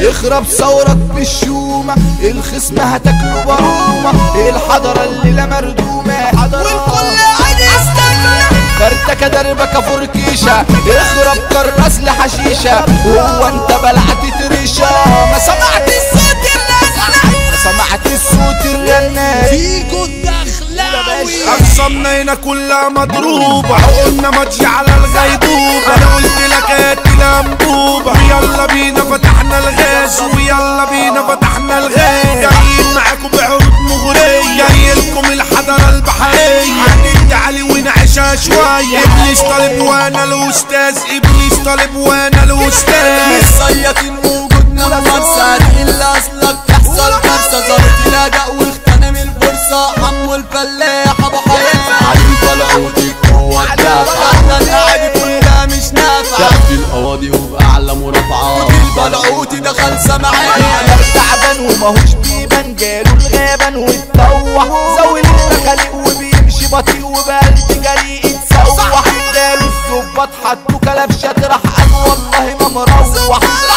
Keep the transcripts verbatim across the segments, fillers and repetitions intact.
اخرب ثورك بالشومة الخصم هتاكله برومة الحضرة الليلة مردومة والكل قاعد يستنى فرتكة دربكة فركيشة اخرب كراس لحشيشة هو انت بلعت تريشة ما سمعت الصوت الرنة ما سمعت الصوت الرنة فيكو الدخلاوي اقسامنا هنا كلها مضروبة قلنا ماتش على الغيبوبة انا قلت لك هات الانبوبة ويلا بينا فتحنا الغاز ويلا بينا فتحنا الغاز جايين معاكم بعروض مغرية جايلكم الحضارة البحرية هندعي ونعيشها شوية ابليس طالب وانا الاستاذ ابليس طالب وانا الاستاذ مصيطين وجودنا بمرسى اللي اصلك تحصل كارثة ظابط الاداء واغتنم الفرصة عمو الفلاح ابو حياة علي طلعوتك هو الدافع احنا القاعد كلها مش نافع تحت القواضي وبأعلى مرافعات البلعوتي دخل سمعان انا تعبان وماهوش بيبان جاله الغابان واتطوح زاوي المخالق وبيمشي بطيء وبقلب جريء اتسوح جاله الظباط حطوا كلبشة راح قال والله ما مروح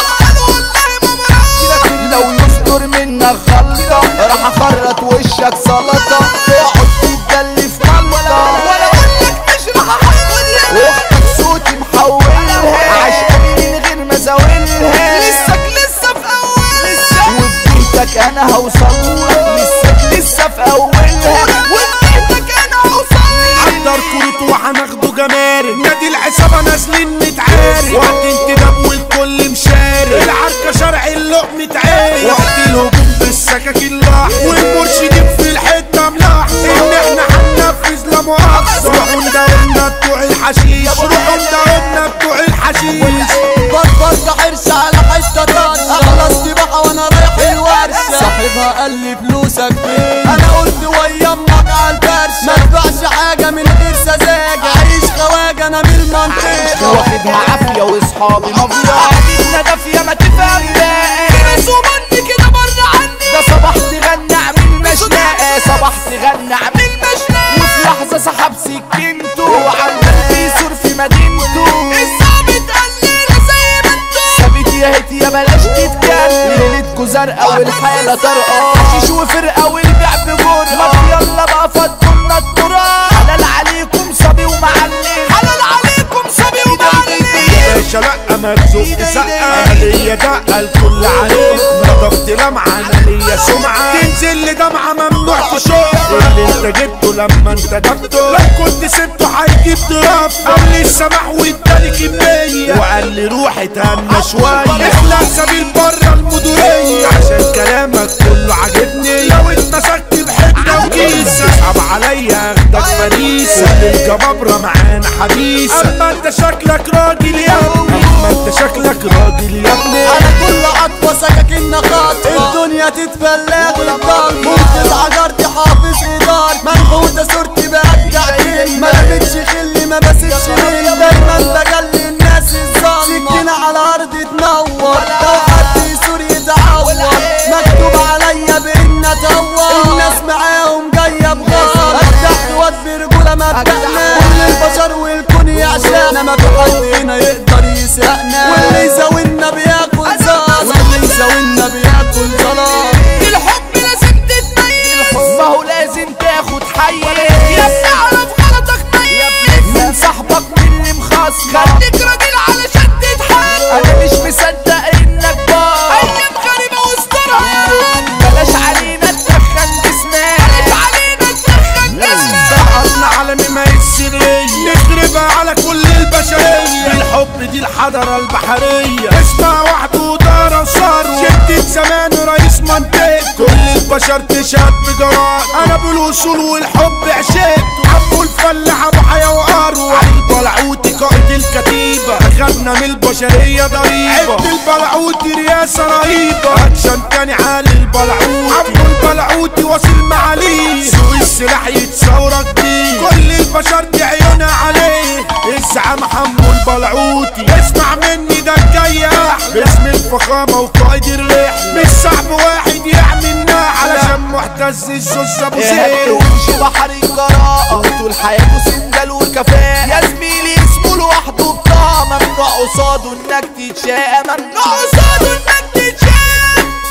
لو يستر منك غلطة راح اخرط وشك سلطة تقعد تتدلي في ملطة ولا اقولك مش راح احولها اختك صوتي محولها عشقاني من غير ما زاولها لسك لسه في اولها وفي بيتك انا هوصلها لسك لسه في اولها وفي بيتك انا هوصلها حضر كروت وهناخده جمارك نادي العصابة نازلين نتعارك وقت انتداب والكل مشارك العركة شرع اللقمة عارك وقت الهجوم بالسكاكين لاح والمرشدين في الحتة ملاح ان احنا هننفذ لا مؤاخذة روحوا نداولنا بتوع الحشيش روحوا نداولنا بتوع الحشيش فرفر حرص على حتة طارة خلاص سباحة وانا رايح الورشة صاحبها قال لي فلوسك فين انا قلت ويا امك عالفرشة ما ادفعش حاجة من غير سذاجة عيش خواجة انا من المنطقة واخدها عافية واصحابي مافيا قاعدين دافية ما تفهم بقى ناس ومني كده بره عني ده صباح تغنى اعمل مشنقة صباح تغنى اعمل مشنقة وفي لحظة سحب سكينته وعمال بيسور في مدينته الظابط قال لي زي ما انتو ثابت يا هيت يا بلاش تتكلم ليلتكو زرقا والحالة طرقا حشيش وفرقة والبيع بجرأة ما يلا بقى فضلنا التراب حلال عليكم صبي ومعلم حلال عليكم صبي ومعلم باشا لا ما تزق سقة انا ليا دقة الكل عليك نضفت لمعة انا ليا سمعة تنزل لي دمعة ممنوع تشوف اللي انت جبته لما انت دبته لو كنت سبته هيجيب ضرب قال لي السماح واداني كمية وقال لي روح اتهنى شوية اخلع سبيل بره المدورية عشان كلامك كله عاجبني لو اتمسكت بحجة وكيسة اصعب عليا اخدك فريسة الجبابرة معانا حبيسة اما انت شكلك راجل يا ابني اما انت شكلك راجل يا ابني انا كل عطوة سكاكين خاطفة الدنيا تتبلغ للضل قلت العجرتي حافظ ادار منحوتة صورتي برجع تاني ما لقيتش خلي ما بسيبش مني دايما بجلي الناس الظلمة سكينة على الارض تنور لو حد يسور يتعور مكتوب عليا بان اتهور الناس معاهم جاية بغار ارتحت واد برجولة مبدأنا كل البشر والكون يعشقنا ما في حد هنا يقدر يسرقنا واللي يزاولنا بياكل زلط واللي يزاولنا بياكل زلط الحب لازم تتميز الحب ما هو لازم تاخد حيز يا ابني اعرف غلطك ميز من صاحبك من اللي مخصص خليك راجل علشان تتحمل انا مش مصدق انك بار ايام غريبة واسطورة بلاش علينا تدخن جسمك بلاش علينا تدخن جسمك سقطنا عالمي ما السرية نخربها على كل البشرية الحب دي الحضارة البحرية اسمع وحده ودارة وثروة شدة زمان رئيس منطقة كل البشر تشهد بجواد انا بالوصول والحب عشقته عبو الفلاح ابو حياة واروع علي البلعوتي قائد الكتيبة اخدنا من البشرية ضريبة عبد البلعوتي رياسة رهيبة اكشن تاني عالي البلعوتي عبو البلعوتي واصل معاليه سوق السلاح يتصورك بيه كل البشر دي عيونها عليه الزعامة حمو البلعوتي اسمع مني ده الجاي احلى باسم الفخامة وقائد الرحلة مش صعب واحد يعملنا علشان محتز الزوز ابو زيد ومشي بحر الجراءة وطول حياته سندال وكفاءة يا زميلي اسمه لوحده بطاقة ممنوع قصاده انك تتشاقى ممنوع قصاده انك تتشاقى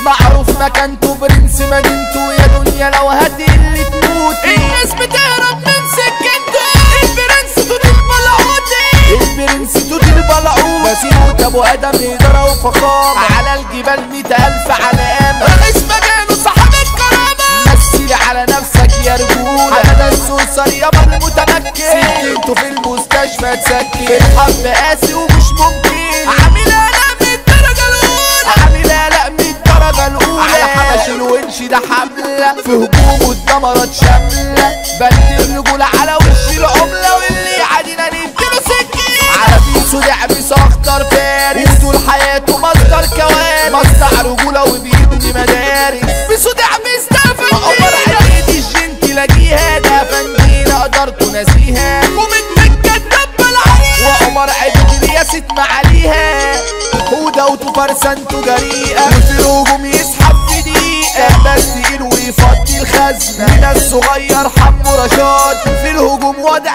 معروف مكانته برنس مدينته يا دنيا لو هتقل تموتي الناس بتهرب من سكنته البرنس توت البلعوتي البرنس توت البلعوتي بسيوت ابو ادم اداره وفخامه على الجبال مية الف علامه رئيس مجاله صاحب الكرامه مثل على نفسك يا رجوله حماده السوسر يابا المتمكن سكنته في المستشفى تسكن في الحرب قاسي ومش ممكن عامل قلق من الدرجه الاولى عامل قلق من الدرجه الاولى على حبش الونش ده حمله في هجومه الدمرات شامله بند الرجوله على وش العمله واللي عادينا نديله سكين على بيسو لعبيس اخطر فارس وطول حياته مصدر كوارث مصنع رجوله وبيبني مدارس بيسو لعبيس ده فندينا عمر عيد الجن تلاقيها ده فندينا قدرت ناسيها ومتمكن دب العريق وعمر عيد رياسة معاليها هوده وتفرسنته جريئة وفي الهجوم يسحب في دقيقة بس تقيل ويفضي الخزنة من الصغير حمو رشاد في الهجوم وضع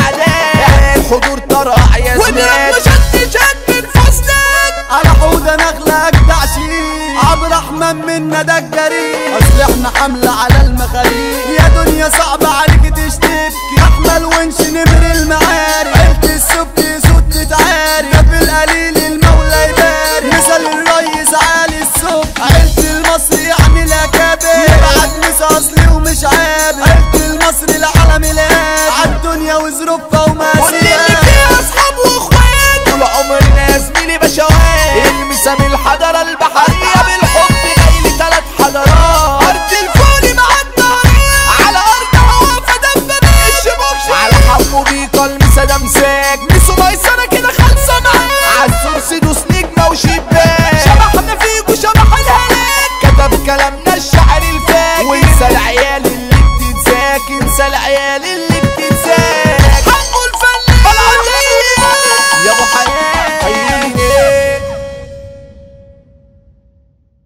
استعداد الحضور طرقع يا زمان وشد شد من فصلك على حوضة نخلة اجدع شيء عبد الرحمن منا ده الجريء اصل احنا حملة على المخاليق يا دنيا صعبة عليك تشتبكي احمل ونش نمر المعارك عيلة السبك صوت تتعارك ده في القليل المولى يبارك مثل الريس عالي السبك عيلة المصري يعملها كابر يبعت مس اصلي ومش عابر عيلة المصري العالم الاب عالدنيا وظروفها وماسيها اصحاب واخوات طول عمرنا يا زميلي بشوات المسام الحضاره البحريه بالحب جايلي تلات حضارات ارض الفول مع النهاريه على ارض هوافه دبابات الشبوك على حمو بيكا المسا ده مساك ميسو ميسره كده خالصه معاك عالسورس دوس نجمه وشباك شبحنا فيكو شبح الهلاك كتب كلامنا الشعر الفاك وانسى العيال اللي بتنساك انسى العيال اللي بتنساك حقه الفن العاديه يا ابو حي